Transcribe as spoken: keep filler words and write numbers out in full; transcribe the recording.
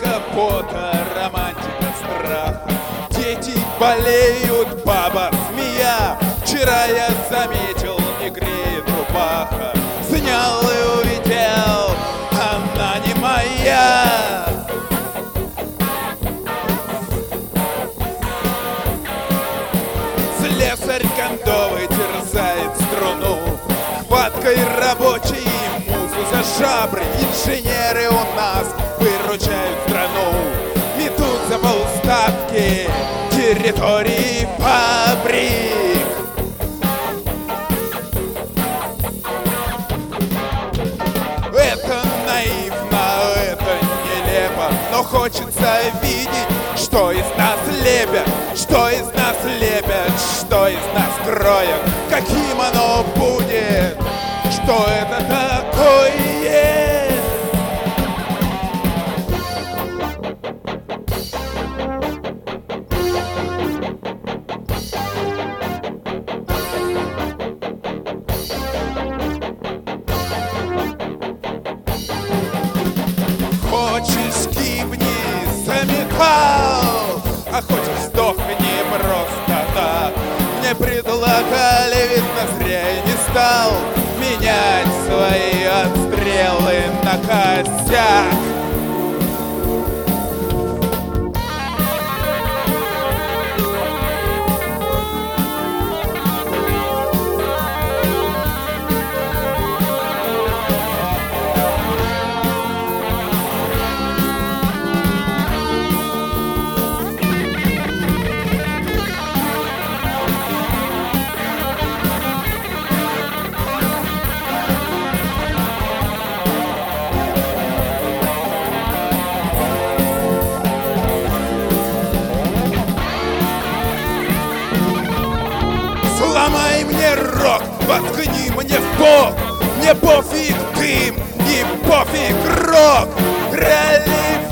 Романтика пота, романтика страха. Дети болеют, баба змея. Вчера я заметил, не греет рубаха. Снял и увидел, она не моя. Слесарь кондовый терзает струну, хваткой рабочий музу за шабры. Инженеры у нас выручают страну, метут за полставки территории фабрик. Это наивно, это нелепо, но хочется видеть, что из нас лепят, что из нас лепят, что из нас кроят, каким оно будет, что это такое. Хочешь, гибни за металл, а хочешь, сдохни просто так. Мне предлагали, видно, зря я не стал менять свои отстрелы на косяк. Сломай мне рог, воткни мне в бок. Мне пофиг дым, не пофиг рок. Ралли